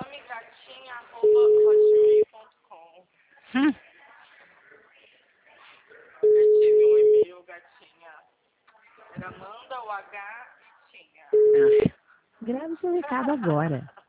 mamegatinha@hotmail.com. Eu tive um e-mail, gatinha. Era manda o H e tinha. Grave seu recado agora.